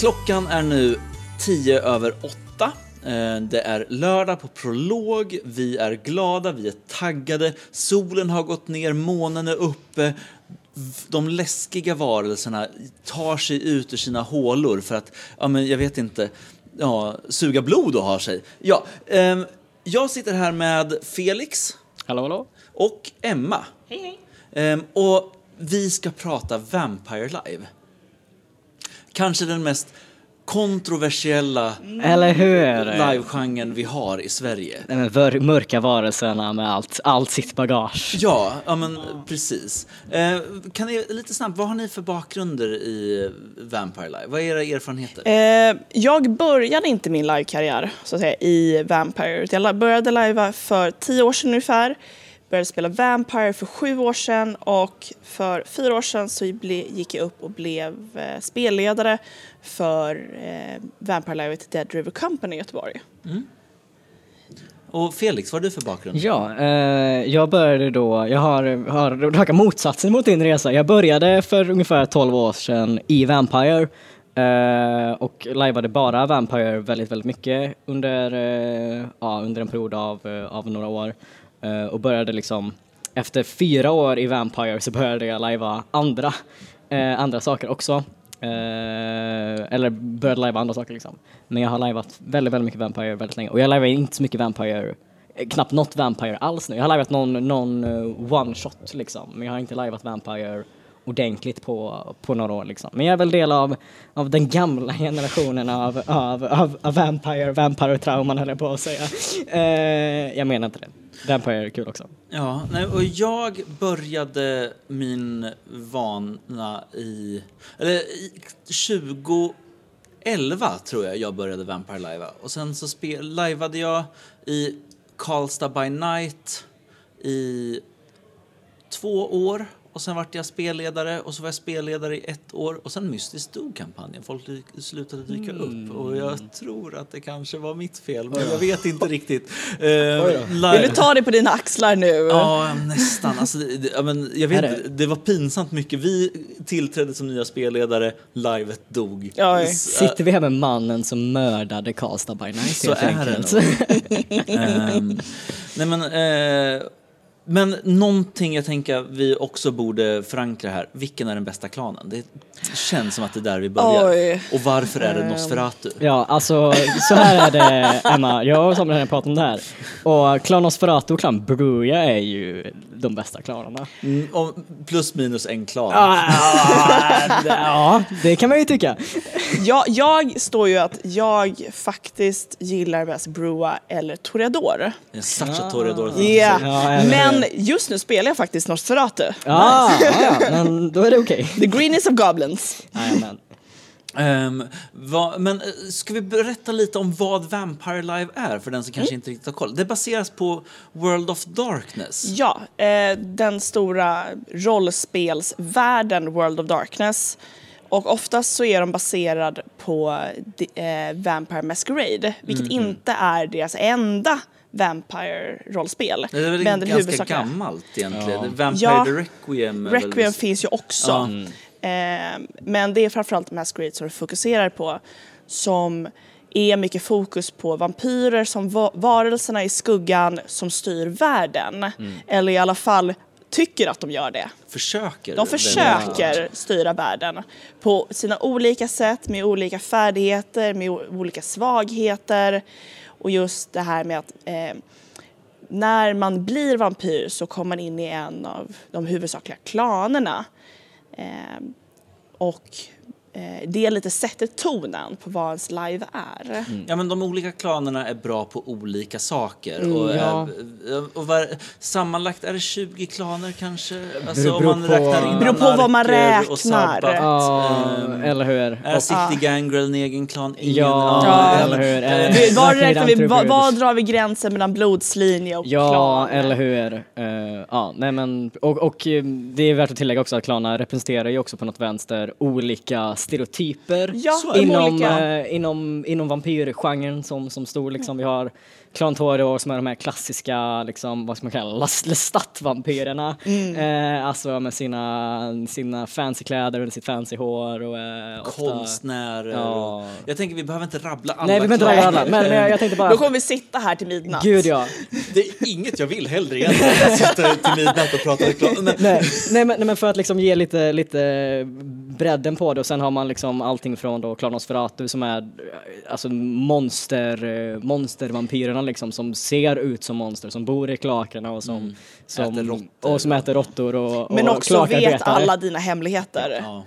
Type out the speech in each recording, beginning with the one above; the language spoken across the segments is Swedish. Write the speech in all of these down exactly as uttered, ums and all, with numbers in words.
Klockan är nu tio över åtta. Det är lördag på Prolog. Vi är glada, vi är taggade. Solen har gått ner, månen är uppe. De läskiga varelserna tar sig ut ur sina hålor för att, ja men jag vet inte, ja, suga blod och ha sig. Ja, eh, jag sitter här med Felix. Hallå, hallå. Och Emma. Hej, hej. Eh, och vi ska prata Vampire Live. Kanske den mest kontroversiella Eller hur? live-genren vi har i Sverige. Nej, men vör, mörka varelserna med allt, allt sitt bagage. Ja, ja men precis. Eh, kan ni lite snabbt, vad har ni för bakgrunder i Vampire Live? Vad är era erfarenheter? Eh, jag började inte min live-karriär så att säga, i Vampire. Jag började live för tio år sedan ungefär. Började spela Vampire för sju år sedan och för fyra år sedan så ble, gick jag upp och blev eh, spelledare för eh, Vampire Live till Dead River Company i Göteborg. Mm. Och Felix, vad har du för bakgrund? Ja, eh, jag började då, jag har, har raka motsatsen mot din resa. Jag började för ungefär tolv år sedan i Vampire eh, och liveade bara Vampire väldigt, väldigt mycket under, eh, ja, under en period av, av några år. Uh, och började liksom efter fyra år i Vampire så började jag livea andra uh, andra saker också uh, eller började livea andra saker liksom. Men jag har liveat väldigt väldigt mycket Vampire väldigt länge och jag livear inte så mycket Vampire, knappt något Vampire alls nu. Jag har liveat någon någon uh, one shot liksom, men jag har inte liveat Vampire ordentligt på på några år liksom. Men jag är väl del av av den gamla generationen av av av, av Vampire Vampire trauman höll jag på att säga. Uh, jag menar inte det. Vampire är kul också. Ja, nej, och jag började min vana i, eller i tjugo elva tror jag jag började Vampire Live. Och sen så spe, liveade jag i Karlstad by Night i två år. Och sen vart jag spelledare och så var jag spelledare i ett år och sen mystiskt dog kampanjen. Folk dy- slutade dyka mm. upp och jag tror att det kanske var mitt fel, men jag vet inte riktigt. Uh, Vill du ta det på dina axlar nu? Ja, nästan. Alltså, det, jag, men, jag vet inte, det var pinsamt mycket. Vi tillträdde som nya spelledare, livet dog. Oj. Sitter vi här med mannen som mördade Karlstad by Night? Så är det um, Nej men... Uh, Men någonting jag tänker vi också borde förankra här. Vilken är den bästa klanen? Det känns som att det är där vi börjar. Oj. Och varför är det Nosferatu? Ja, alltså så här är det, Emma. Jag har samlat pratat om det här. Och klan Nosferatu och klan Bruja är ju de bästa klanerna. Mm, plus minus en klan. Ja, det kan man ju tycka. Jag, jag står ju att jag faktiskt gillar bäst Brua eller Toreador. Such a Toreador. Yeah. Ja, men just nu spelar jag faktiskt Nosferatu. Ah, nice. Ja, men då är det okej. Okay. The Greenies of Goblins. Amen. Um, vad, men ska vi berätta lite om vad Vampire Live är för den som kanske mm. inte riktigt har koll? Det baseras på World of Darkness. Ja, eh, den stora rollspelsvärlden World of Darkness. Och oftast så är de baserade på eh, Vampire Masquerade, vilket mm. inte är deras enda Vampire-rollspel. Det är väl men ganska gammalt egentligen. Ja. Vampire ja, the Requiem. Requiem väl... finns ju också. Mm. Eh, men det är framförallt Masquerade som de fokuserar på. Som är mycket fokus på vampyrer som va- varelserna i skuggan som styr världen. Mm. Eller i alla fall tycker att de gör det. Försöker. De försöker styra världen på sina olika sätt, med olika färdigheter, med o- olika svagheter. Och just det här med att eh, när man blir vampyr så kommer man in i en av de huvudsakliga klanerna. Eh, och eh, det är lite sätter tonen på vad ens live är. Mm. Ja, men de olika klanerna är bra på olika saker. Mm, och, ja. och, och var, sammanlagt är det tjugo klaner kanske? Alltså, beror om man på, räknar in beror på vad man räknar. Sabbat, ja, um, eller hur? Är City Gangrel en egen klan? Ingen, ja, ja, eller hur? Äh, var, räknar vi, var, var drar vi gränsen mellan blodslinje och ja, klan? Ja, eller hur? Uh, ja, nej men, och, och det är värt att tillägga också att klanerna representerar ju också på något vänster olika stereotyper Ja, Så inom, olika. eh, inom, inom vampyrgenren som, som stor. Liksom. Vi har Clan Toro som är de här klassiska, liksom, vad ska man kalla Lestat-vampyrerna. Mm. Eh, alltså med sina, sina fancy kläder och sitt fancy hår. Och, eh, ofta... Konstnärer. Ja. Och, jag tänker vi behöver inte rabbla alla. Nej, vi behöver inte rabbla alla. Men, men jag, jag tänkte bara... Då kommer vi sitta här till midnatt. Gud, ja. Det är inget jag vill hellre egentligen. Jag sitter till midnatt och pratar reklam. Men, nej, nej, men, nej, men för att liksom ge lite, lite bredden på det, och sen har man liksom allting från då Klar Nosferatu som är alltså monster, monstervampyrerna liksom, som ser ut som monster, som bor i kloakerna och som, Mm. som Äter råttor. och som äter råttor och, Men och också vet kloakarbetare. alla dina hemligheter. ja,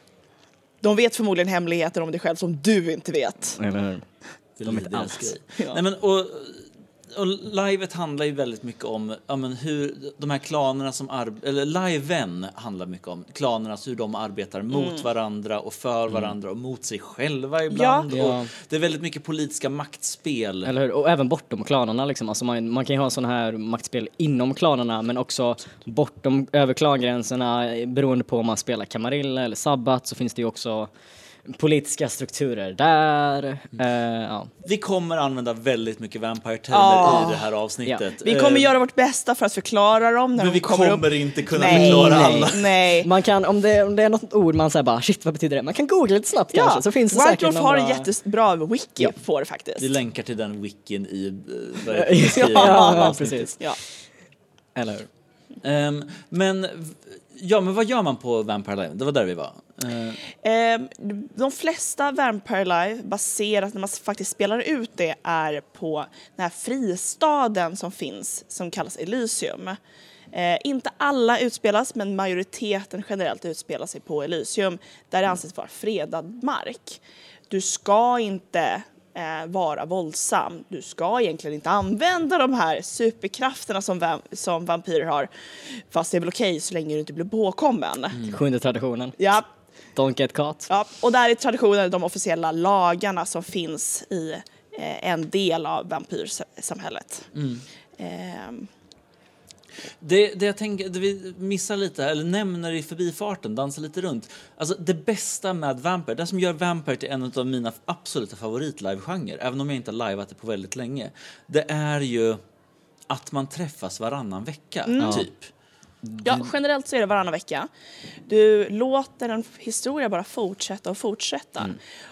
De vet förmodligen hemligheter om dig själv som du inte vet. Eller hur? det är De vet lite deras allt. grej. Ja. Nej, men, och, och livet handlar ju väldigt mycket om ja, men hur de här klanerna som arbetar, eller liven handlar mycket om klanerna, hur de arbetar mot Mm. varandra och för varandra och mot sig själva ibland. Ja. Och det är väldigt mycket politiska maktspel. Eller hur? Och även bortom klanerna liksom. Alltså man, man kan ju ha sån här maktspel inom klanerna, men också bortom, över klangränserna, beroende på om man spelar Camarilla eller Sabbat, så finns det ju också politiska strukturer där. Eh, ja. Vi kommer använda väldigt mycket vampire-termer Ja. i det här avsnittet. Vi kommer Eh, göra vårt bästa för att förklara dem när men de vi kommer kommer upp. inte kunna Nej, förklara nej, alla. nej. Man kan, om det, om det är något ord man säger bara, shit vad betyder det? Man kan googla lite snabbt kanske, så finns det White säkert Dwarf någon har bra... en jättebra wiki Ja. på det faktiskt. Vi länkar till den wikin i uh, vad är det, ja, beskrivningen av ja, avsnittet. precis. Ja. Eller hur? Ehm, men, ja, men vad gör man på Vampire Live? Det var där vi var. Uh, Ehm, de flesta Vampire Live baserat när man faktiskt spelar ut det är på den här fristaden som finns som kallas Elysium. Eh, inte alla utspelas, men majoriteten generellt utspelar sig på Elysium där det anses vara fredad mark. Du ska inte eh, vara våldsam. Du ska egentligen inte använda de här superkrafterna som, va- som vampyrer har. Fast det är väl okej så länge du inte blir påkommen. Mm. Sjunde traditionen. Ja, Don't get caught. ja, och där är traditionen de officiella lagarna som finns i eh, en del av vampyrsamhället. mm. Ehm, det, det jag tänker, det vi missar lite, eller nämner i förbifarten, dansar lite runt. Alltså det bästa med Vampire, det som gör Vampire till en av mina absoluta favorit-live-genrer, även om jag inte har liveat det på väldigt länge, det är ju att man träffas varannan vecka, typ. ja, generellt så är det varannan vecka. Du låter en historia bara fortsätta och fortsätta.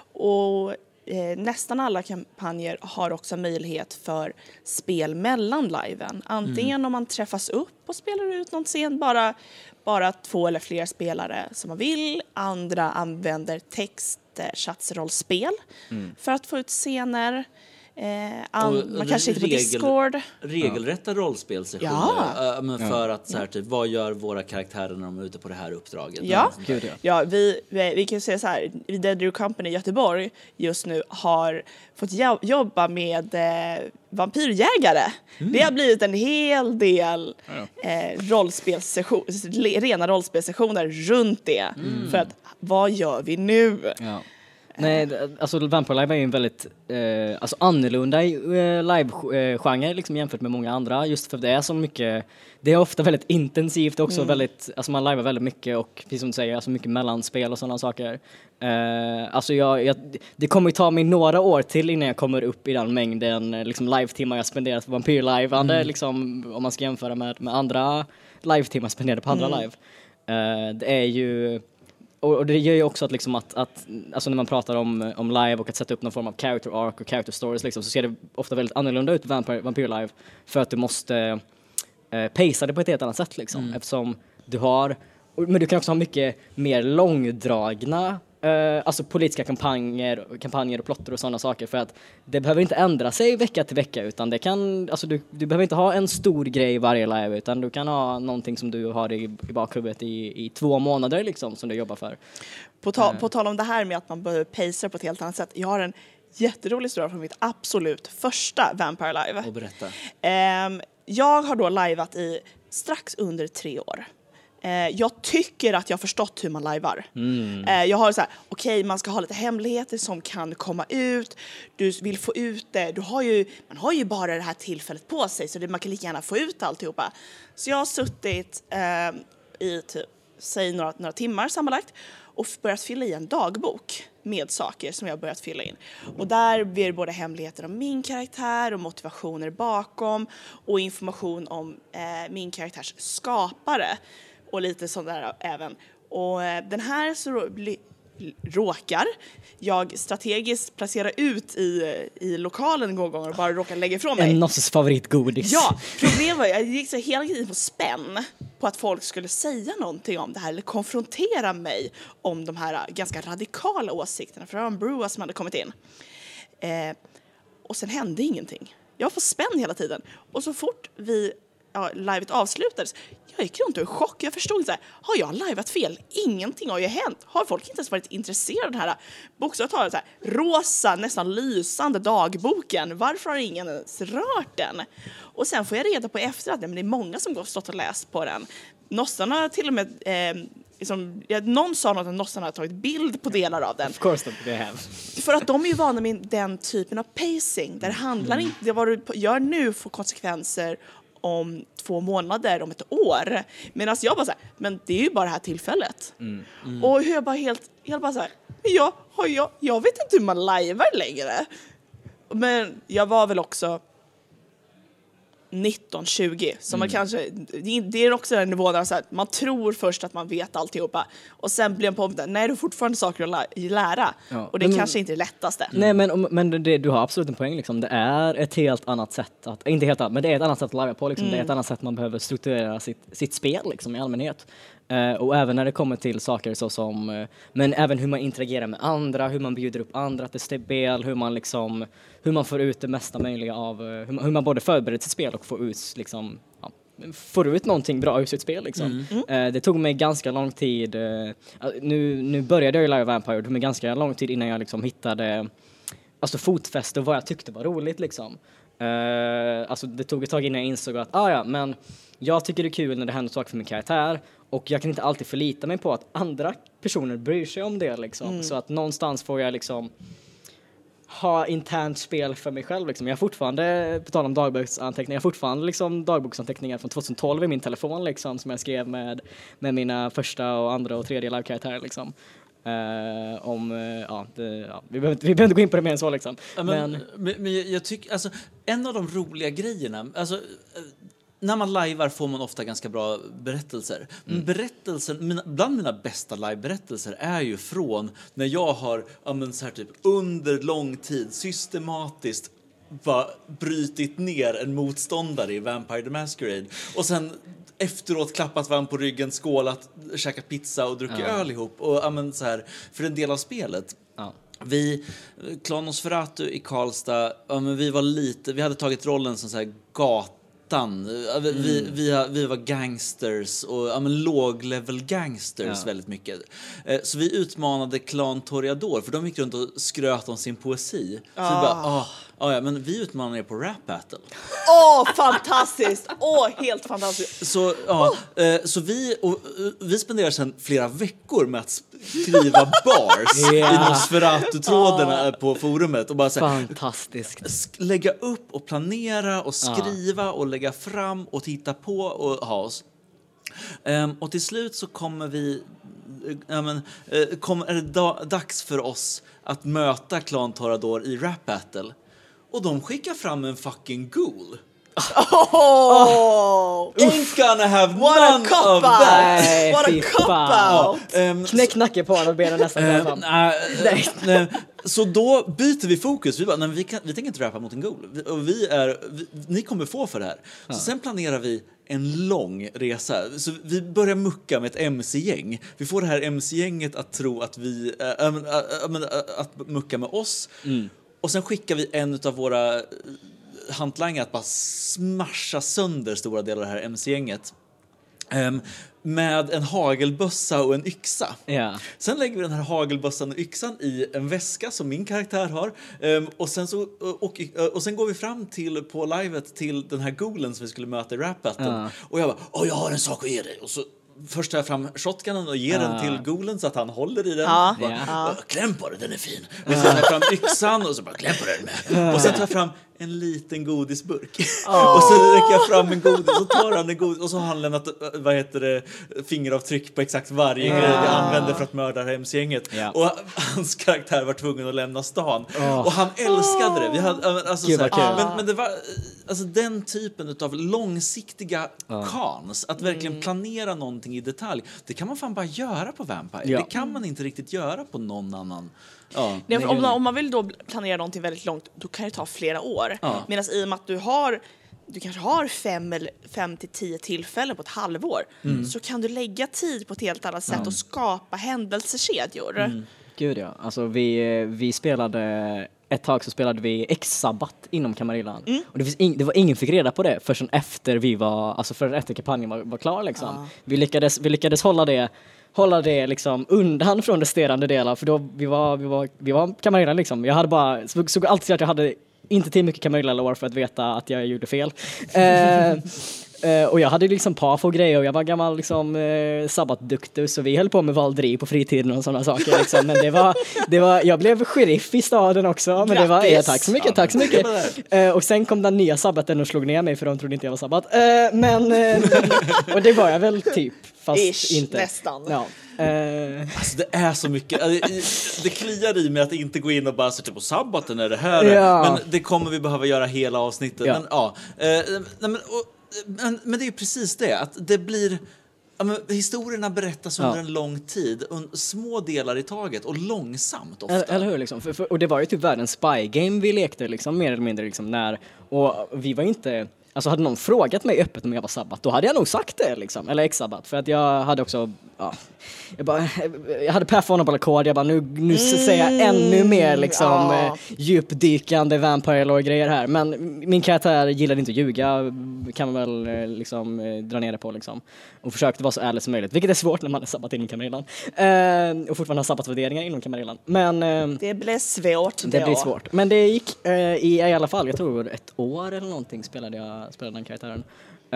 Och eh, nästan alla kampanjer har också möjlighet för spel mellan liven. Antingen om man träffas upp och spelar ut någon scen, bara, bara två eller fler spelare som man vill. Andra använder textchatsrollspel för att få ut scener. Eh, an- Och man kanske sitter på regel- Discord. Regelrätta rollspelsessioner. Ja. äh, men för att så här, typ, vad gör våra karaktärer när de är ute på det här uppdraget? Ja. Något sånt där. Gud, ja. Ja, vi, vi, vi kan säga så här, Dead Drew Company i Göteborg just nu har fått jo- jobba med eh, vampyrjägare. Det har blivit en hel del eh, rollspelssession, le- rena rollspelssessioner runt det. För att, vad gör vi nu? Ja. Nej, det- alltså Vampire Live är ju en väldigt eh, alltså annorlunda eh, live-genre liksom, jämfört med många andra, just för det är så mycket, det är ofta väldigt intensivt också, Mm. väldigt, alltså man livear väldigt mycket och precis som du säger, alltså mycket mellanspel och sådana saker. Eh, alltså jag, jag, det kommer ju ta mig några år till innan jag kommer upp i den mängden eh, liksom live-timmar jag spenderat på Vampyr Live, mm. liksom, om man ska jämföra med, med andra live-timmar spenderade på andra Mm. live. Eh, det är ju Och, och det gör ju också att, liksom att, att alltså när man pratar om, om live och att sätta upp någon form av character arc och character stories liksom, så ser det ofta väldigt annorlunda ut i Vampire, Vampire Live, för att du måste eh, pacea det på ett helt annat sätt liksom, Mm. eftersom du har, men du kan också ha mycket mer långdragna eh, alltså politiska kampanjer, kampanjer och plotter och sådana saker, för att det behöver inte ändra sig vecka till vecka, utan det kan, alltså du, du behöver inte ha en stor grej varje live, utan du kan ha någonting som du har i, i bakhuvudet i, i två månader liksom, som du jobbar för. På, ta- på tal om det här med att man behöver pacea på ett helt annat sätt. Jag har en jätterolig historia från mitt absolut första Vampire Live. Och berätta. Ehm, jag har då liveat i strax under tre år. Eh, jag tycker att jag har förstått hur man livear. Mm. Eh, jag har så här, okej, okay, man ska ha lite hemligheter som kan komma ut. Du vill få ut det. Du har ju, man har ju bara det här tillfället på sig, så det, man kan lika gärna få ut alltihopa. Så jag har suttit eh, i typ säg några, några timmar sammanlagt och börjat fylla i en dagbok med saker som jag börjat fylla in. Och där blir det både hemligheter om min karaktär och motivationer bakom och information om eh, min karaktärs skapare och lite sånt där även. Och eh, den här så bli, råkar jag strategiskt placera ut i, i lokalen en gång och bara råkar lägga ifrån mig. En Nosses favoritgodis. Ja, problemet var jag gick så hela tiden på spänn på att folk skulle säga någonting om det här eller konfrontera mig om de här ganska radikala åsikterna. För det var en brewer som hade kommit in. Eh, och sen hände ingenting. Jag var på spänn hela tiden. Och så fort vi ja, livet avslutades, jag gick runt och i chock. Jag förstod så här, har jag liveat fel? Ingenting har ju hänt. Har folk inte ens varit intresserade av den här bokstavligt talat så här rosa, nästan lysande dagboken? Varför har ingen ens rört den? Och sen får jag reda på efter att men det är många som har stått och läst på den. Nossarna har till och med eh, liksom, ja, någon sa något att Nossarna har tagit bild på delar av den. Of course they have. För att de är ju vana med den typen av pacing där det handlar Mm. inte, det vad du gör nu får konsekvenser om två månader, om ett år. Medan jag bara så här, men det är ju bara det här tillfället. Mm. Mm. Och hur jag bara helt, helt bara så här, men jag, har jag, jag vet inte hur man livear längre. Men jag var väl också nitton tjugo. Så mm. man kanske, det är också den nivån där så här, man tror först att man vet alltihopa. Och sen blir man på där, nej, du har fortfarande saker att lära. Ja. Och det men, kanske inte är det lättaste. Nej, men, men det, du har absolut en poäng. Liksom. Det är ett helt annat sätt, att, inte helt annat, men det är ett annat sätt att live på. Liksom. Mm. Det är ett annat sätt man behöver strukturera sitt, sitt spel liksom, i allmänhet. Uh, och även när det kommer till saker så som, uh, men även hur man interagerar med andra, hur man bjuder upp andra till spel, hur man liksom, hur man får ut det mesta möjliga av, uh, hur, man, hur man både förbereder sitt spel och får ut liksom, ja, får ut någonting bra ur sitt spel liksom. Mm. Uh, det tog mig ganska lång tid, uh, nu, nu började jag ju Live Vampire, det tog mig ganska lång tid innan jag liksom hittade alltså fotfäste och vad jag tyckte var roligt liksom. Uh, alltså det tog ett tag innan jag insåg att ah, ja, men jag tycker det är kul när det händer saker för min karaktär och jag kan inte alltid förlita mig på att andra personer bryr sig om det liksom. Mm. Så att någonstans får jag liksom ha internt spel för mig själv liksom. Jag har fortfarande, på tal om dagboksanteckningar, jag har fortfarande liksom dagboksanteckningar från tjugohundratolv i min telefon liksom, som jag skrev med, med mina första och andra och tredje live-karaktärer liksom. Uh, om, uh, ja, det, ja, vi, behöver, vi behöver inte gå in på det mer än så liksom. Ja, men, men, men, men jag tycker, alltså, en av de roliga grejerna, alltså, när man livear får man ofta ganska bra berättelser. Mm. Berättelsen, mina, bland mina bästa live-berättelser är ju från när jag har ja, men så här typ, under lång tid systematiskt bara brytit ner en motståndare i Vampire the Masquerade. Och sen efteråt klappat varandra på ryggen, skålat, käkat pizza och druckit ja. öl ihop. Och ja, men så här, för en del av spelet. Ja. Vi, Klan Nosferatu i Karlstad, ja, men vi var lite, vi hade tagit rollen som så här gat Vi, mm. vi, vi, vi var gangsters och ja, men låg-level gangsters ja. väldigt mycket. Eh, så vi utmanade Klan Toreador för de gick runt och skröt om sin poesi. Så ah. vi bara, ah, ah, ja, men vi utmanade er på rap battle. Åh, oh, fantastiskt! Åh, oh, helt fantastiskt. Så, ja, oh. eh, så vi, och, vi spenderar sedan flera veckor med att skriva bars yeah. i Nosferatu-trådarna oh. på forumet. Och bara så här, fantastiskt. Lägga upp och planera och skriva oh. och lägga fram och titta på och ha oss. Um, och till slut så kommer vi ja, men, uh, kommer, är det da, dags för oss att möta Klan Toreador i rap battle. Och de skickar fram en fucking ghoul. Oh, Ain't gonna have what none of that. What a cop-out. Um, Knäck nacke på honom och benen nästan uh, fram. Uh, uh, så då byter vi fokus. Vi bara, nej, vi, kan, vi tänker inte rappa mot en ghoul. Vi, och vi är, vi, ni kommer få för det här. Så uh. sen planerar vi en lång resa. Så vi börjar mucka med ett M C-gäng. Vi får det här M C-gänget att tro att vi uh, uh, uh, uh, uh, att mucka med oss. Mm. Och sen skickar vi en av våra hantlanger att bara smasha sönder stora delar av det här M C-gänget. Um, med en hagelbössa och en yxa. Yeah. Sen lägger vi den här hagelbössan och yxan i en väska som min karaktär har. Um, och, sen så, och, och sen går vi fram till, på livet till den här ghoulen som vi skulle möta i rap-battlen. Uh. Och jag bara, åh, jag har en sak att ge dig. Och så först tar jag fram shotgunnen och ger uh. den till ghoulen så att han håller i den. Uh. Bara, yeah. Kläm på den, den är fin. Och sen tar jag fram yxan och så bara, kläm på den med. Uh. Och sen tar jag fram en liten godisburk. Oh. Och så räcker jag fram en godis och tar han en godis och så har han lämnat, vad heter det, fingeravtryck på exakt varje yeah. grej vi använder för att mörda hemsgänget. Yeah. Och hans karaktär var tvungen att lämna stan. Oh. Och han älskade det. Vi hade, alltså, Gud, så här, men, men det var alltså, den typen av långsiktiga oh. kans, att verkligen mm. planera någonting i detalj, det kan man fan bara göra på Vampire. Ja. Det kan man inte riktigt göra på någon annan. Ja, Nej, om, man, om man vill då planera någonting väldigt långt, då kan det ta flera år. Ja. Medan i och med att du har du kanske har fem, eller fem till tio tillfällen på ett halvår, mm. så kan du lägga tid på ett helt annat sätt ja. och skapa händelsekedjor. Mm. Gud ja, alltså vi, vi spelade ett tag så spelade vi X-Sabbat inom Kamarillan. Mm. Och det, finns in, det var ingen fick reda på det förrän efter vi var, alltså förrän efter kampanjen var, var klar liksom. Ja. Vi lyckades, vi lyckades hålla det hålla det liksom undan från resterande delar, för då vi var vi var vi var Kamarillan liksom. Jag hade bara så, såg alltid att jag hade inte till mycket Kamarillan-lore för att veta att jag gjorde fel. eh, Uh, och jag hade liksom par och grejer och jag var gammal liksom uh, sabbatduktig, så vi höll på med valdri på fritiden och sådana saker liksom. Men det var, det var, jag blev sheriff i staden också. Men Grattis. det var, ja, tack så mycket, ja. tack så mycket. Uh, och sen kom den nya sabbaten och slog ner mig för de trodde inte jag var sabbat. Uh, men, uh, och det var jag väl typ, fast Ish, inte. nästan. Ja. Uh, alltså det är så mycket, det kliar i mig att inte gå in och bara sätta på sabbaten är det här. Ja. Men det kommer vi behöva göra hela avsnittet. Ja. Men ja, uh, nej, men, och, Men, men det är ju precis det, att det blir, ja, men, historierna berättas under ja. en lång tid, un, små delar i taget och långsamt ofta. Eller, eller hur liksom, för, för, och det var ju typ världens spy game vi lekte liksom, mer eller mindre liksom, när, och vi var inte, alltså hade någon frågat mig öppet om jag var sabbat, då hade jag nog sagt det liksom, eller ex-sabbat, för att jag hade också, ja, jag, bara, jag hade Pathfinder-kod, jag bara nu, nu mm, säger jag ännu mer liksom ja. djupdykande vampire-lore-grejer här, men min karaktär gillade inte att ljuga, kan man väl liksom dra ner det på liksom, och försökte vara så ärlig som möjligt, vilket är svårt när man är sabbat inom Kamarillan uh, och fortfarande har sabbatsvärderingar inom Kamarillan, men uh, det blir svårt det blir svårt, men det gick uh, i, i alla fall, jag tror ett år eller någonting spelade jag spelade den karaktären.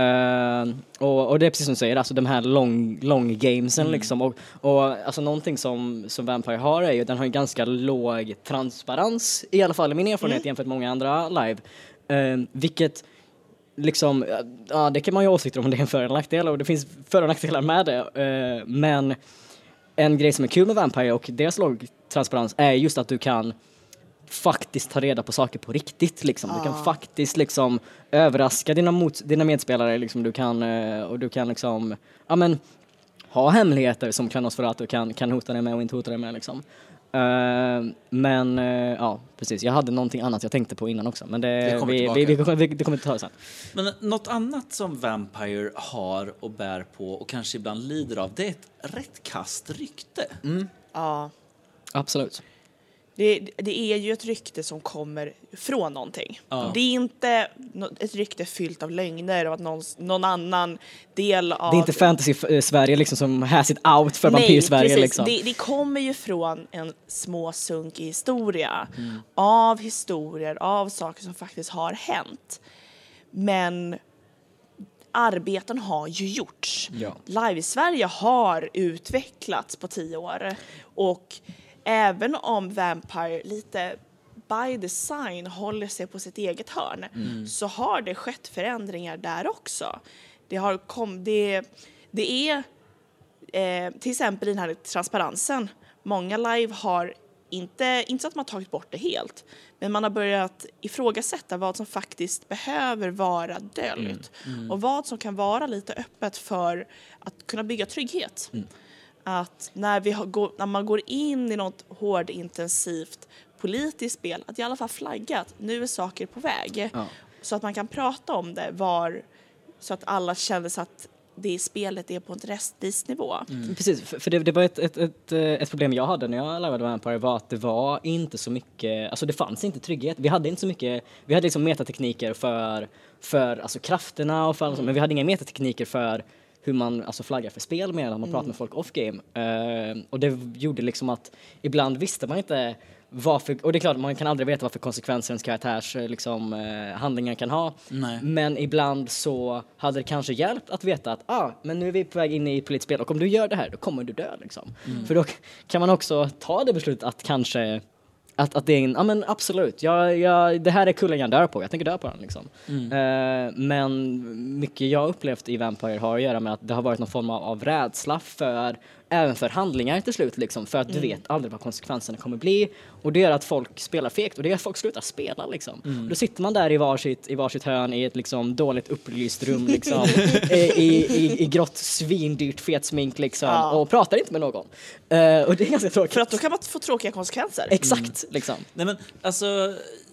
Uh, och, och det är precis som du säger, alltså de här lång, lång gamesen mm. liksom, och, och alltså någonting som, som Vampire har är ju, den har en ganska låg transparens, i alla fall i min erfarenhet mm. jämfört med många andra live, uh, vilket liksom, ja, det kan man ju åsikter om det är en för- och nackdel, och det finns för- och nackdelar med det, uh, men en grej som är kul med Vampire och deras låg transparens är just att du kan faktiskt ta reda på saker på riktigt liksom. Du kan ah. faktiskt liksom överraska dina mot dina medspelare liksom. Du kan och du kan liksom ja men ha hemligheter som kan oss för att du kan kan hota dig med och inte hota dig med liksom. Uh, men uh, ja, precis. Jag hade någonting annat jag tänkte på innan också, men det det kommer vi, vi, vi, vi, vi, det kommer inte ta det sen. Men något annat som Vampire har och bär på och kanske ibland lider av, det är ett rätt kast rykte. Mm. Ja. Absolut. Det, det är ju ett rykte som kommer från någonting. Ja. Det är inte ett rykte fyllt av lögner och att någon, någon annan del av... Det är inte fantasy-Sverige liksom som has it out för vampyr-Sverige. Nej, liksom. det, det kommer ju från en små sunk i historia. Mm. Av historier, av saker som faktiskt har hänt. Men arbeten har ju gjorts. Ja. Live i Sverige har utvecklats på tio år. Och även om Vampire lite by design håller sig på sitt eget hörn mm. så har det skett förändringar där också. Det har kom, det, det är eh, till exempel den här transparensen. Många live har inte, inte så att man har tagit bort det helt, men man har börjat ifrågasätta vad som faktiskt behöver vara döljt mm. Mm. och vad som kan vara lite öppet för att kunna bygga trygghet. Mm. Att när, vi har, när man går in i något hårdintensivt politiskt spel, att i alla fall flagga att nu är saker på väg. Ja. Så att man kan prata om det var, så att alla känner sig att det spelet är på en rättvis nivå. Mm. Precis, för, för det, det var ett, ett, ett, ett problem jag hade när jag lärde Vampire, var att det var inte så mycket, alltså det fanns inte trygghet. Vi hade inte så mycket, vi hade liksom metatekniker för, för alltså krafterna och för mm. men vi hade inga metatekniker för hur man alltså flaggar för spel med, att man mm. pratar med folk off-game. Uh, och det gjorde liksom att ibland visste man inte varför, och det är klart man kan aldrig veta varför konsekvenser ens karaktärs liksom, uh, handlingar kan ha. Nej. Men ibland så hade det kanske hjälpt att veta att ah, men nu är vi på väg in i politiskt spel och om du gör det här då kommer du dö liksom. Mm. För då kan man också ta det beslutet att kanske Att, att det är en, ja men absolut, jag, jag, det här är kullen jag dör på, jag tänker dö på den liksom. Mm. Uh, men mycket jag upplevt i Vampire har att göra med att det har varit någon form av, av rädsla för, även för handlingar till slut liksom, för att mm. du vet aldrig vad konsekvenserna kommer bli. Och det gör att folk spelar fegt och det gör att folk slutar spela liksom. Mm. Då sitter man där i varsitt, i varsitt hörn i ett liksom dåligt upplyst rum liksom, i, i, i grått svindyrt fetsmink liksom, ja. Och pratar inte med någon. Uh, och det är ganska tråkigt. För att då kan man få tråkiga konsekvenser. Exakt. Mm. Liksom. Nej men alltså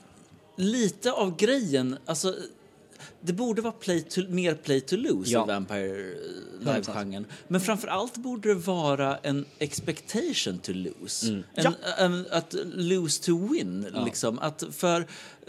lite av grejen, alltså det borde vara play to, mer play to lose ja. I Vampire Live-genren. Men framförallt borde det vara en expectation to lose. Mm. En, ja. en, att lose to win ja. Liksom. Att för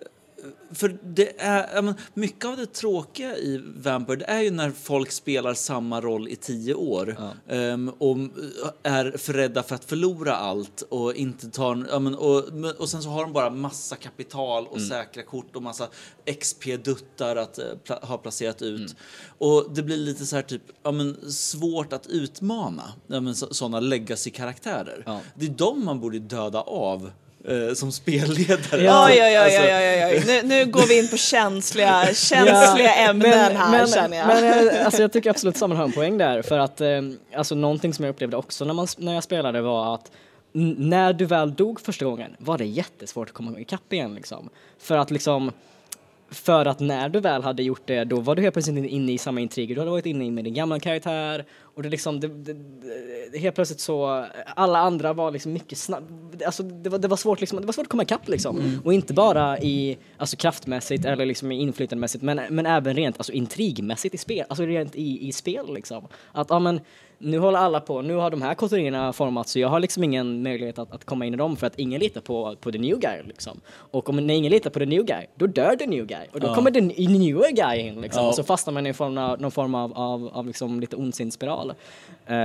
För det är, men, mycket av det tråkiga i Vampire det är ju när folk spelar samma roll i tio år ja. um, och är för rädda för att förlora allt och inte tar, ja, men, och, och sen så har de bara massa kapital och mm. säkra kort och massa X P-duttar att uh, pla- ha placerat ut. Mm. Och det blir lite så här typ, ja, men, svårt att utmana ja, men, så, sådana legacy-karaktärer. Ja. Det är de man borde döda av som spelledare. Ja. Oj, oj, oj, oj, oj. Nu, nu går vi in på känsliga, känsliga ja, ämnen men, här, men, känner jag. Men jag, alltså, jag tycker absolut samma har en poäng där. För att eh, alltså, någonting som jag upplevde också när, man, när jag spelade var att n- när du väl dog första gången var det jättesvårt att komma ikapp igen. Liksom. För att liksom För att när du väl hade gjort det, då var du helt plötsligt inne i samma intriger. Du hade varit inne med din gamla karaktär. Och det liksom, det, det, det, helt plötsligt så, alla andra var liksom mycket snabb. Alltså det var, det var svårt liksom, det var svårt att komma ikapp liksom. Mm. Och inte bara i, alltså kraftmässigt eller liksom i inflytandemässigt, men, men även rent, alltså intrigmässigt i spel. Alltså rent i, i spel liksom. Att, ja men, nu håller alla på, nu har de här konturerna formats så jag har liksom ingen möjlighet att, att komma in i dem för att ingen litar på, på the new guy liksom. Och om ingen litar på the new guy, då dör the new guy. Och då ja. kommer the newer guy in liksom. Ja. Och så fastnar man i form av, någon form av, av, av liksom lite ondsint spiral. Uh,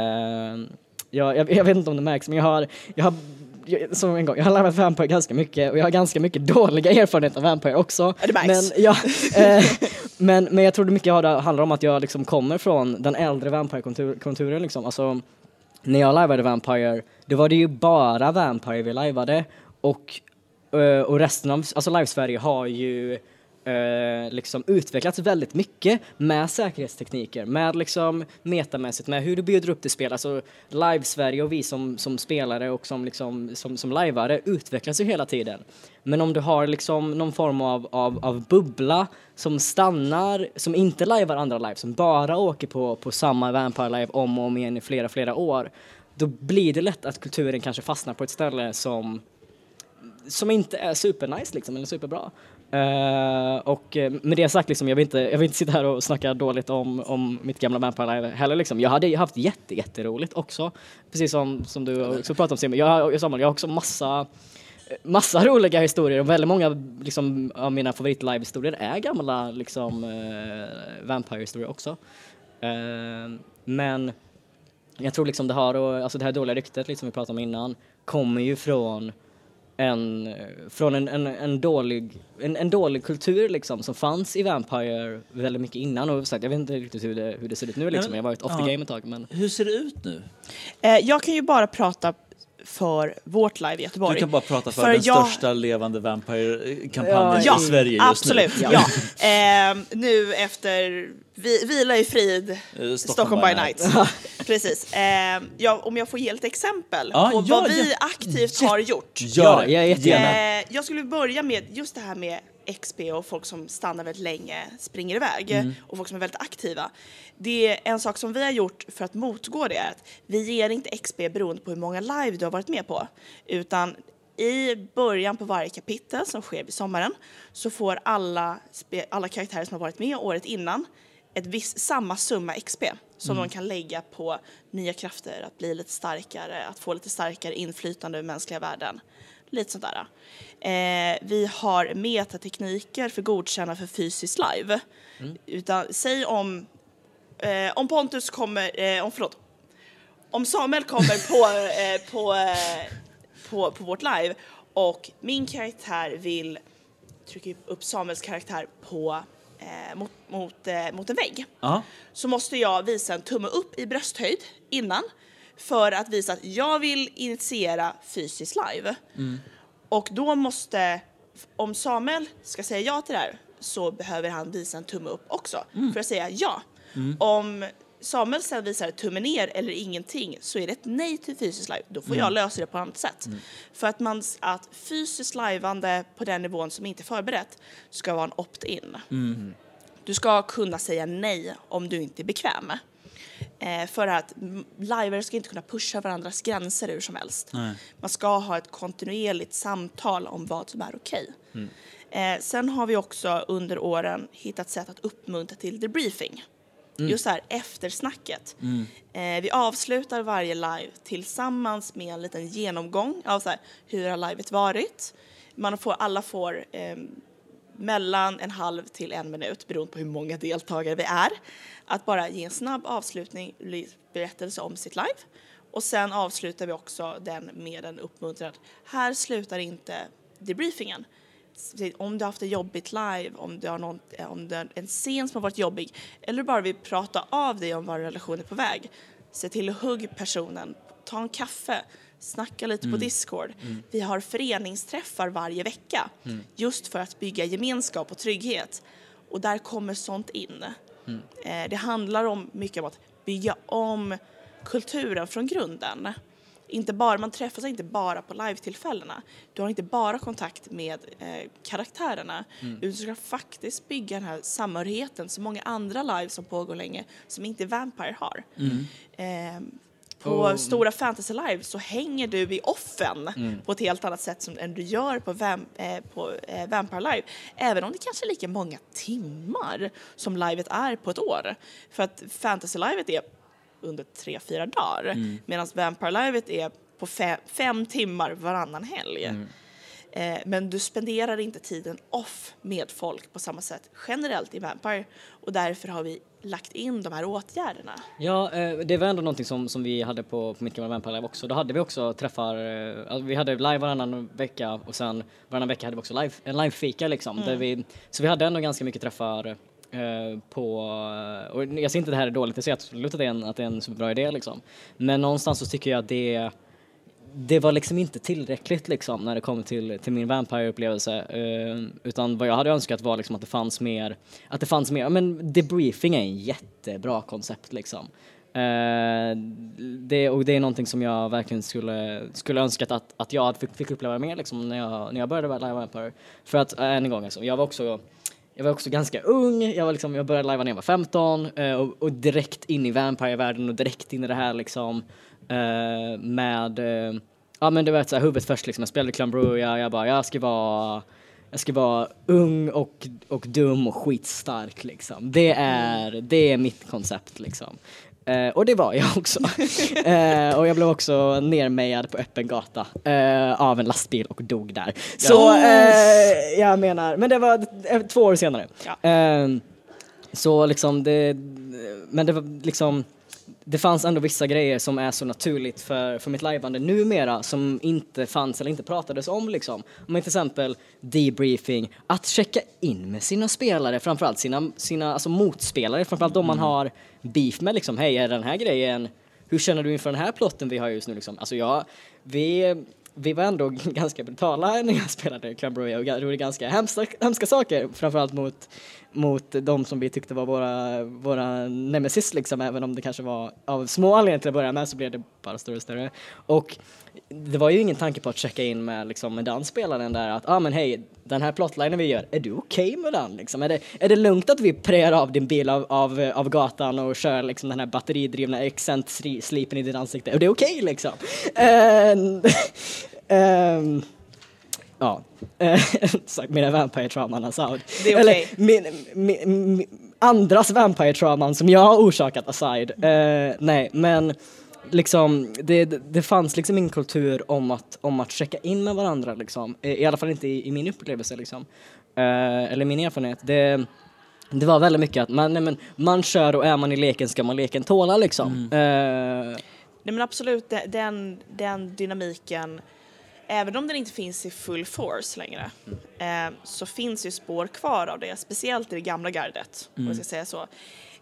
jag, jag, jag vet inte om det märks, men jag har, jag har jag, som en gång, jag har lärt Vampire ganska mycket och jag har ganska mycket dåliga erfarenheter av Vampire också. Det märks. Men, ja, eh, men, men jag tror det mycket handlar om att jag liksom kommer från den äldre Vampire-konturen liksom. Alltså, när jag livade Vampire, då var det ju bara Vampire vi livade och, och resten av, alltså Live-Sverige har ju Uh, liksom utvecklats väldigt mycket med säkerhetstekniker, med liksom metamässigt, med hur du bjuder upp till spel. Alltså Live-Sverige och vi som, som spelare och som, liksom, som, som liveare utvecklas ju hela tiden. Men om du har liksom någon form av, av, av bubbla som stannar, som inte livear andra live, som bara åker på, på samma Vampire Live om och om igen i flera, flera år, då blir det lätt att kulturen kanske fastnar på ett ställe som som inte är supernice liksom, eller superbra. Uh, och med det sagt liksom, jag vill inte, jag vill inte sitta här och snacka dåligt om, om mitt gamla Vampire Live heller liksom. Jag hade haft jätte, jätteroligt också. Precis som, som du också pratade om, Simon. Jag, jag, jag har också massa massa roliga historier och väldigt många liksom, av mina favorit-live-historier är gamla liksom, uh, Vampire-historier också. Uh, men jag tror liksom det har, och, alltså det här dåliga ryktet liksom vi pratade om innan kommer ju från En, från en, en, en, dålig, en, en dålig kultur liksom, som fanns i Vampire väldigt mycket innan. Och sagt, jag vet inte riktigt hur det, hur det ser ut nu. Liksom. Jag har varit off the game ett tag. Men... Hur ser det ut nu? Eh, jag kan ju bara prata för vårt live i Göteborg. Du kan bara prata för, för den jag... största levande Vampire-kampanjen ja, i Sverige just absolut, nu. Ja, absolut. Ja. Eh, nu efter vi, Vila i frid, uh, Stockholm, Stockholm by Night. night. Precis. Eh, ja, om jag får ge lite exempel ah, på ja, vad vi ja. aktivt har gjort. Ja, ja, jättegärna. Eh, jag skulle börja med just det här med X P och folk som stannar väldigt länge, springer iväg mm. och folk som är väldigt aktiva. Det är en sak som vi har gjort för att motgå det är att vi ger inte X P beroende på hur många live du har varit med på, utan i början på varje kapitel som sker vid sommaren så får alla, spe- alla karaktärer som har varit med året innan ett viss, samma summa X P som mm. de kan lägga på nya krafter, att bli lite starkare, att få lite starkare inflytande över mänskliga värden. Lite sånt där. Eh, vi har metatekniker för godkänna för fysiskt live. Mm. Utan, säg om, eh, om Pontus kommer, eh, om, förlåt, om Samuel kommer på, eh, på, eh, på, på vårt live och min karaktär vill trycka upp Samuels karaktär på Eh, mot, mot, eh, mot en vägg. Uh-huh. Så måste jag visa en tumme upp i brösthöjd innan för att visa att jag vill initiera fysiskt live. Mm. Och då måste, om Samuel ska säga ja till det här, så behöver han visa en tumme upp också mm. för att säga ja. Mm. Om Samuel sen visar tumme ner eller ingenting, så är det ett nej till fysiskt live. Då får mm. jag lösa det på annat sätt. Mm. För att, man, att fysiskt liveande på den nivån som inte är förberett ska vara en opt-in. Mm. Du ska kunna säga nej om du inte är bekväm. Eh, för att livare ska inte kunna pusha varandras gränser hur som helst. Nej. Man ska ha ett kontinuerligt samtal om vad som är okej. Mm. Eh, sen har vi också under åren hittat sätt att uppmuntra till debriefing. Mm. Just det här eftersnacket. Mm. Eh, vi avslutar varje live tillsammans med en liten genomgång av så här, hur har livet varit. Man får, alla får eh, mellan en halv till en minut, beroende på hur många deltagare vi är, att bara ge en snabb avslutning, berättelse om sitt live. Och sen avslutar vi också den med en uppmuntran. Här slutar inte debriefingen. Om du har haft ett jobbigt live, om du har, någon, om du har en scen som har varit jobbig, eller bara vill prata av dig om var relationen är på väg, se till att hugga personen, ta en kaffe, snacka lite mm. på Discord. Mm. Vi har föreningsträffar varje vecka mm. just för att bygga gemenskap och trygghet. Och där kommer sånt in. Mm. Eh, det handlar om mycket om att bygga om kulturen från grunden. Inte bara, man träffas inte bara på live-tillfällena. Du har inte bara kontakt med eh, karaktärerna. Mm. Du ska faktiskt bygga den här samhörigheten som många andra live som pågår länge som inte Vampire har. Mm. Eh, på oh. stora fantasy live så hänger du i offen mm. på ett helt annat sätt som än du gör på, Vam, eh, på eh, Vampire live. Även om det kanske är lika många timmar som livet är på ett år. För att fantasy livet är under tre, fyra dagar. Mm. Medan Vampire-livet är på fem, fem timmar varannan helg. Mm. Eh, men du spenderar inte tiden off med folk på samma sätt generellt i Vampire. Och därför har vi lagt in de här åtgärderna. Ja, eh, det var ändå någonting som, som vi hade på, på mitt gamla Vampire Live också. Då hade vi också träffar, eh, alltså vi hade live varannan vecka och sen varannan vecka hade vi också live, en live-fika liksom. Mm. Där vi, så vi hade ändå ganska mycket träffar Uh, på, och jag ser inte det här är dåligt, jag ser absolut att det är en, att det är en superbra idé liksom. Men någonstans så tycker jag att det det var liksom inte tillräckligt liksom när det kom till, till min Vampire-upplevelse, uh, utan vad jag hade önskat var liksom att det fanns mer att det fanns mer, men debriefing är en jättebra koncept liksom. Uh, det, och det är någonting som jag verkligen skulle, skulle önskat att, att jag fick, fick uppleva mer liksom när jag, när jag började live Vampire. För att uh, än en gång alltså, jag var också Jag var också ganska ung, jag, var liksom, jag började live när jag var femton och, och direkt in i Vampire-världen och direkt in i det här liksom med, ja men det var ett så här huvudet först liksom, jag spelade Clanbrew, jag bara, jag ska vara, jag ska vara ung och, och dum och skitstark liksom, det är, det är mitt koncept liksom. Uh, och det var jag också. uh, och jag blev också nermejad på öppen gata uh, av en lastbil och dog där. Så uh, jag menar, men det var uh, två år senare. Ja. Uh, så liksom det, men det var liksom, det fanns ändå vissa grejer som är så naturligt för, för mitt liveande numera som inte fanns eller inte pratades om liksom. Om till exempel debriefing, att checka in med sina spelare, framförallt sina, sina alltså motspelare, framförallt de man har beef med liksom, hej är den här grejen, hur känner du inför den här plotten vi har just nu liksom? Alltså ja, vi, vi var ändå ganska brutala när jag spelade Clanbrew och gjorde ganska hemska, hemska saker, framförallt mot mot de som vi tyckte var våra, våra nemesis liksom, även om det kanske var av små anledningar till att börja med så blev det bara större och större. Och det var ju ingen tanke på att checka in med, liksom, med den spelaren där att, ah men hej, den här plotlinen vi gör, är du okej okay med den? Liksom? Är, det, är det lugnt att vi prerar av din bil av, av, av gatan och kör liksom, den här batteridrivna accent-slipen i din ansikte? Är det okej okay, liksom? um, um, Ja, mina vampire-trauman aside. Det är okej. Okay. Min, min, min, andras vampire-trauman som jag har orsakat aside. Uh, nej, men liksom, det, det fanns liksom ingen kultur om att, om att checka in med varandra. Liksom. I alla fall inte i, i min upplevelse. Liksom. Uh, eller min erfarenhet. Det, det var väldigt mycket att man, nej, men, man kör och är man i leken ska man leken tåla. Liksom. Mm. Uh, nej, men absolut, den, den dynamiken. Även om den inte finns i full force längre mm. eh, så finns ju spår kvar av det. Speciellt i det gamla gardet, mm. om jag ska säga så.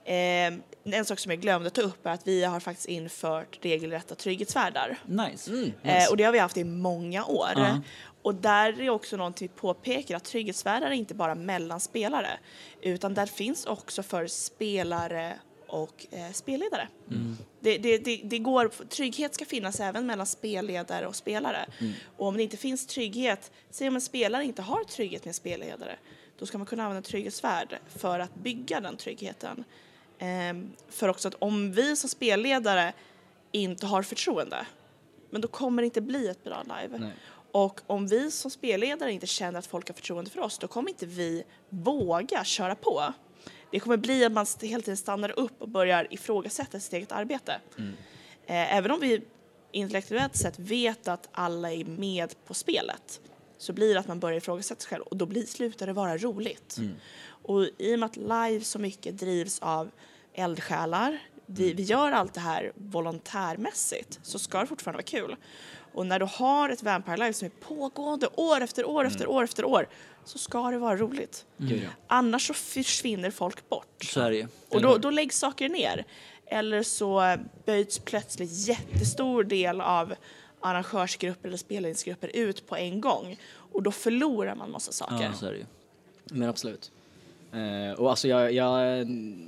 Eh, en sak som jag glömde ta upp är att vi har faktiskt infört regelrätta trygghetsvärdar. Nice. Mm, nice. Eh, och det har vi haft i många år. Uh-huh. Och där är också någonting vi påpekar att trygghetsvärdar är inte bara mellan spelare utan där finns också för spelare och eh, spelledare. Mm. Det, det, det, det går, trygghet ska finnas även mellan spelledare och spelare. Mm. Och om det inte finns trygghet, säg om en spelare inte har trygghet med en spelledare, då ska man kunna använda trygghetsvärd för att bygga den tryggheten. Ehm, för också att om vi som spelledare inte har förtroende, men då kommer det inte bli ett bra live. Nej. Och om vi som spelledare inte känner att folk har förtroende för oss, då kommer inte vi våga köra på. Det kommer bli att man hela tiden stannar upp och börjar ifrågasätta sitt eget arbete. Mm. Eh, även om vi intellektuellt sett vet att alla är med på spelet, så blir det att man börjar ifrågasätta sig själv och då blir, slutar det vara roligt. Mm. Och i och med att live så mycket drivs av eldsjälar, vi, vi gör allt det här volontärmässigt, så ska det fortfarande vara kul. Och när du har ett Vampire Live som är pågående år efter år mm. efter år efter år, så ska det vara roligt. Mm. Annars så försvinner folk bort. Så är det. Och då, då läggs saker ner. Eller så böjts plötsligt jättestor del av arrangörsgrupper eller spelningsgrupper ut på en gång. Och då förlorar man massa saker. Ja, så är det. Men absolut. Uh, och alltså jag... jag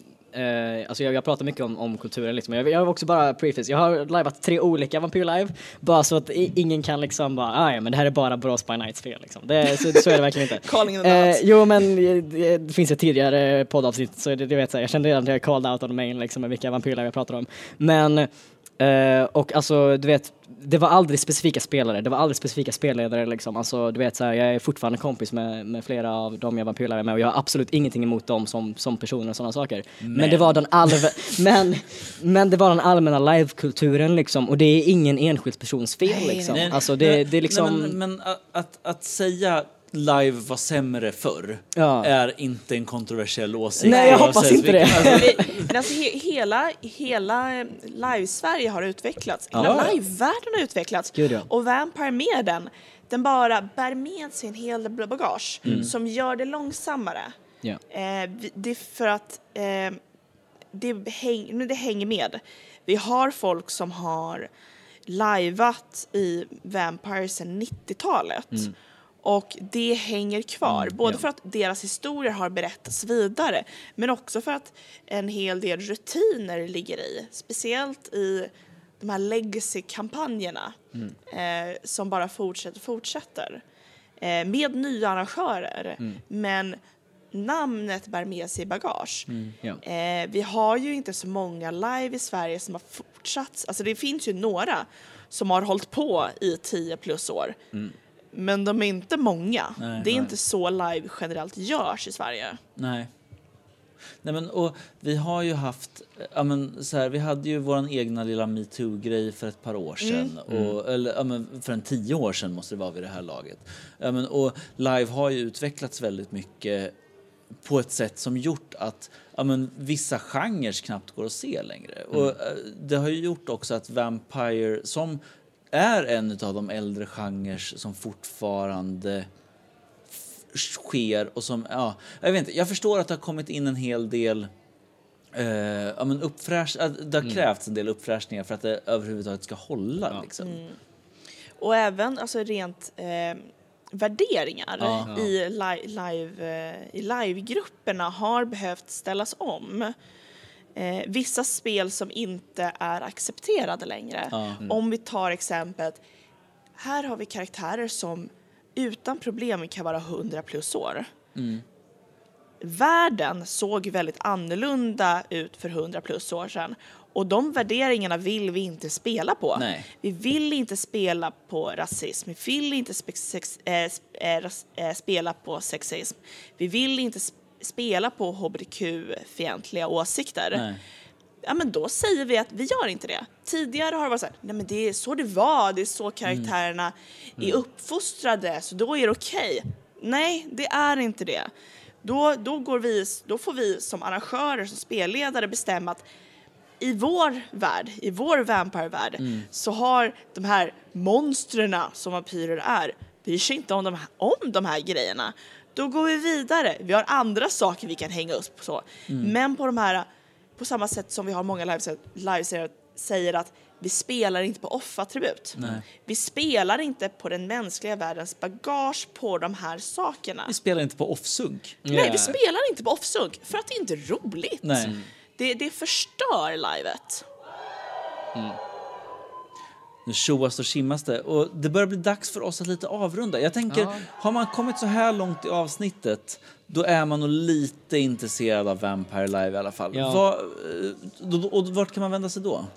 Uh, alltså jag, jag pratar mycket om, om kulturen liksom. jag, jag har också bara preface, jag har liveat tre olika Vampyr Live bara så att i, ingen kan liksom bara, ah, ja men det här är bara Borås by Night spel liksom. Det, så, så är det verkligen inte. Calling in the uh, Jo men det, det finns ett tidigare poddavsnitt så det, det vet jag, jag kände redan att jag called out on the main liksom med vilka Vampyr Live jag pratar om. Men Uh, och alltså du vet, det var aldrig specifika spelare, det var aldrig specifika spelledare liksom. Alltså du vet så här, jag är fortfarande kompis med, med flera av dem jag vampyrlärare med och jag har absolut ingenting emot dem som, som personer och sådana saker. Men, men det var den alv- men, men det var den allmänna livekulturen liksom, och det är ingen enskild persons fel nej, liksom. Nej, nej. Alltså det, nej, det är liksom... Nej, men, men att, att säga live var sämre förr ja. är inte en kontroversiell åsikt. Nej, jag hoppas inte det. Men alltså he, hela, hela live-Sverige har utvecklats. Hela ja. live-världen har utvecklats. Gud, ja. Och Vampire med den, den bara bär med sig en hel del bagage mm. som gör det långsammare. Ja. Eh, det är för att eh, det, häng, det hänger med. Vi har folk som har liveat i Vampire sedan nittiotalet. Mm. Och det hänger kvar, mm, både ja. för att deras historier har berättats vidare, men också för att en hel del rutiner ligger i. Speciellt i de här legacy-kampanjerna mm. eh, som bara fortsätter och fortsätter. Eh, med nya arrangörer, mm. men namnet bär med sig bagage. Mm, ja. eh, vi har ju inte så många live i Sverige som har fortsatt. Alltså det finns ju några som har hållit på i tio plus år. Mm. Men de är inte många. Nej, det är nej. inte så live generellt görs i Sverige. Nej. Nej men och vi har ju haft ja men så här, vi hade ju våran egna lilla MeToo-grej för ett par år sedan mm. och eller ja men för en tio år sedan måste det vara vid det här laget. Ja men och live har ju utvecklats väldigt mycket på ett sätt som gjort att ja men vissa genrer knappt går att se längre. Mm. Och det har ju gjort också att Vampire som är en av de äldre genrer som fortfarande f- sker och som, ja, jag vet inte, jag förstår att det har kommit in en hel del eh, ja, men uppfräsch, det har mm. krävts en del uppfräschningar för att det överhuvudtaget ska hålla ja. liksom. Mm. Och även alltså rent eh, värderingar ja. i, li- live, eh, i live-grupperna har behövt ställas om. Eh, vissa spel som inte är accepterade längre. Mm. Om vi tar exemplet, här har vi karaktärer som utan problem kan vara hundra plus år. Mm. Världen såg väldigt annorlunda ut för hundra plus år sedan. Och de värderingarna vill vi inte spela på. Nej. Vi vill inte spela på rasism. Vi vill inte spe- sex, äh, äh, spela på sexism. Vi vill inte sp- spela på H B T Q-fientliga åsikter. Nej. Ja, men då säger vi att vi gör inte det. Tidigare har det varit så här, nej men det är så det var, det är så karaktärerna mm. är uppfostrade, så då är det okej. Okay. Nej, det är inte det. Då, då, går vi, då får vi som arrangörer, som spelledare bestämma att i vår värld, i vår vampire-värld mm. så har de här monstrerna som vampyrer är, bryr sig inte om de här, om de här grejerna. Då går vi vidare. Vi har andra saker vi kan hänga upp på. Så. Mm. Men på de här på samma sätt som vi har många livesändare säger att vi spelar inte på off-attribut. Nej. Vi spelar inte på den mänskliga världens bagage på de här sakerna. Vi spelar inte på off-sunk. Nej, Yeah. vi spelar inte på off-sunk för att det är inte roligt. Nej. Mm. Det, det förstör livet. Nu tjoas och tjimmas det. Och det börjar bli dags för oss att lite avrunda. Jag tänker, Ja. har man kommit så här långt i avsnittet, då är man nog lite intresserad av Vampire Live i alla fall. Ja. Vad, eh, då- och vart kan man vända sig då?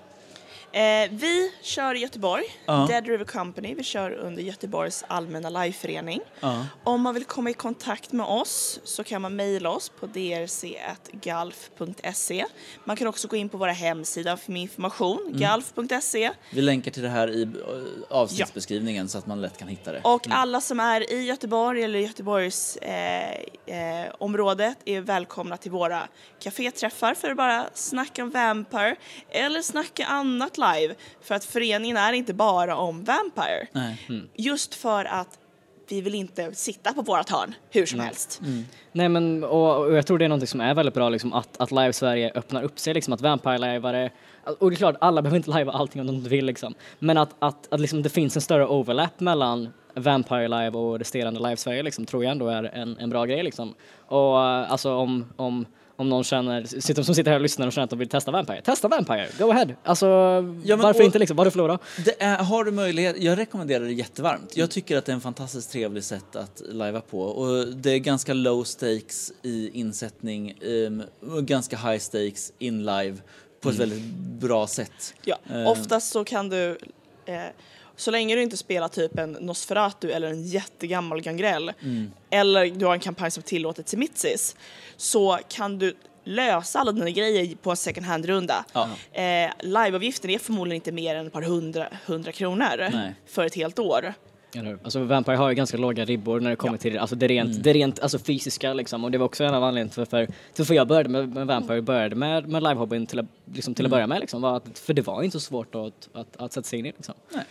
Eh, vi kör i Göteborg, Ja. Dead River Company. Vi kör under Göteborgs allmänna liveförening. Ja. Om man vill komma i kontakt med oss så kan man mejla oss på d r c at galf punkt se. Man kan också gå in på våra hemsida för mer information, Mm. galf punkt se. Vi länkar till det här i eh, avsnittsbeskrivningen så att man lätt kan hitta det. Och alla som är i Göteborg eller Göteborgs eh, eh, området är välkomna till våra kaféträffar för att bara snacka om Vampire eller snacka annat live. För att föreningen är inte bara om Vampire. Nej. Just för att vi vill inte sitta på vårat hörn hur som helst. Nej men, och, och jag tror det är något som är väldigt bra liksom, att, att Live Sverige öppnar upp sig, liksom, att Vampire-livare, och det är klart alla behöver inte live allting om de inte vill liksom, men att, att, att liksom, det finns en större overlap mellan Vampire Live och resterande Live Sverige liksom, tror jag ändå är en, en bra grej liksom. Och alltså om, om om någon känner, sitter, som sitter här och lyssnar och känner att de vill testa Vampire. Testa Vampire, go ahead. Alltså, Ja, men, varför och, inte liksom? Vad har du förlorat? Det är, har du möjlighet, jag rekommenderar det jättevarmt. Jag tycker att det är en fantastiskt trevlig sätt att livea på. Och det är ganska low stakes i insättning, um, och ganska high stakes in live på ett väldigt bra sätt. Ja, Eh. oftast så kan du, eh, så länge du inte spelar typ en Nosferatu eller en jättegammal Gangrel, eller du har en kampanj som tillåter till Mitsis, så kan du lösa alla dina grejer på en second hand-runda. Ja. Eh, liveavgiften är förmodligen inte mer än ett par hundra, hundra kronor Nej. för ett helt år. Alltså Vampire har ju ganska låga ribbor när det kommer till alltså det rent, det rent alltså fysiska liksom, och det var också en av anledningarna för, för, för, för jag började med, med Vampire, började med, med livehobbyn till, att- liksom, till att börja med liksom, var att, för det var inte så svårt att, att, att sätta sig in i liksom. Nej.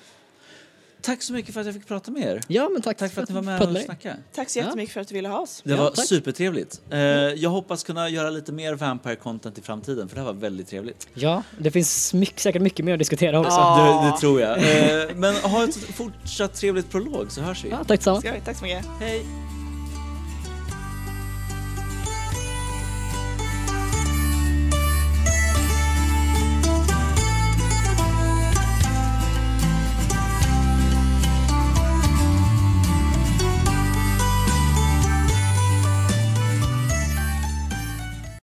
Tack så mycket för att jag fick prata med er. Ja, men tack, Tack för att ni var med pratade och dig. snackade. Tack så jättemycket för att du ville ha oss. Det Ja, var tack. supertrevligt. Eh, jag hoppas kunna göra lite mer Vampire-content i framtiden, för det här var väldigt trevligt. Ja, det finns mycket, säkert mycket mer att diskutera också. Ja. Det, det tror jag. Eh, men ha ett fortsatt trevligt prolog, så hörs vi. Ja, tack detsamma. Ska vi? Tack så mycket. Hej!